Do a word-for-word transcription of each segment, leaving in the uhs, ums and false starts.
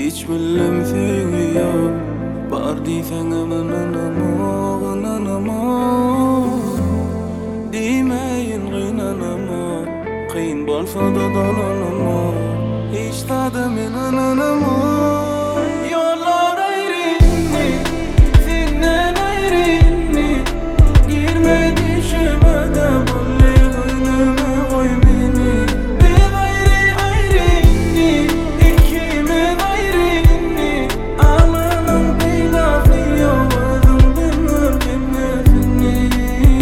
hiç billim sevgi yok. Bar deysen ananamok, ananamok. Demeyin gynanamok, kıyın bolsa da dolanamok. Hiç tadı men ananamok. Yollar ayrı, senden ayrı. Girme düşüme de bulle gönlüme koy beni. Bir ayrı ayrı, ikimiz ayrı. Ağlanan beylafı yok, özümden öpemezini.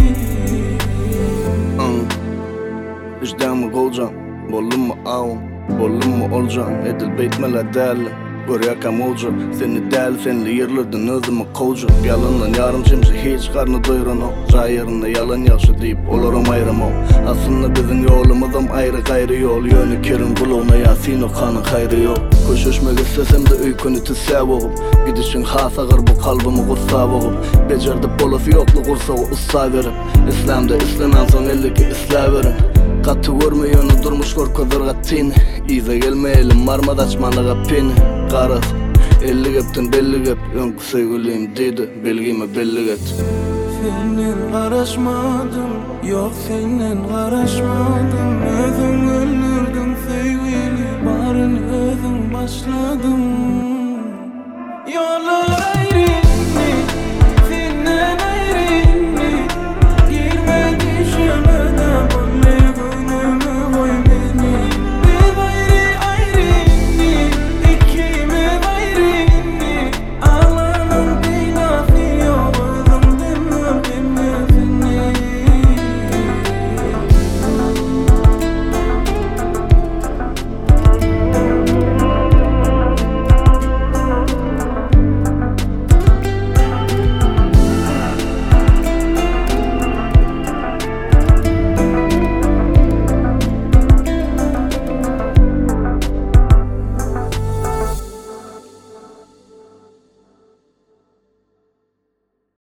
İşdağımı kolcan, bollum mu ağım, bollum mu olcan. Edil beytmeler değerli, görüyakam olcan. Seni değerli, senli yerlerden özümü kolcan. Yalanlan yarım şimdi hiç karnı doyuran o. Rayırında yalan yaşı deyip olurum ayrım o. Aslında bizim yolumuzum ayrı gayrı yol. Yönü kerin kulağına yasin o kanın hayrı yok. Koşuşmak istesem de öykünü tüsev oğup. Gidişin hasağır bu kalbimi kustav oğup. Becerdip bolası yoklu kursa o ıssa verip. İslam'da islanansın elli ki isla verin. Katı görmeyonu durmuş korkuzurga tini. İze gelmeyelim marmad açmanlığa peni. Qaras, elli geptin belli gep. Önkü sevgiliyim dedi, belgime belli et. Senden karışmadım, yok senden karışmadım. Özün öldürdün sevgili, barın özün başladım. Yollar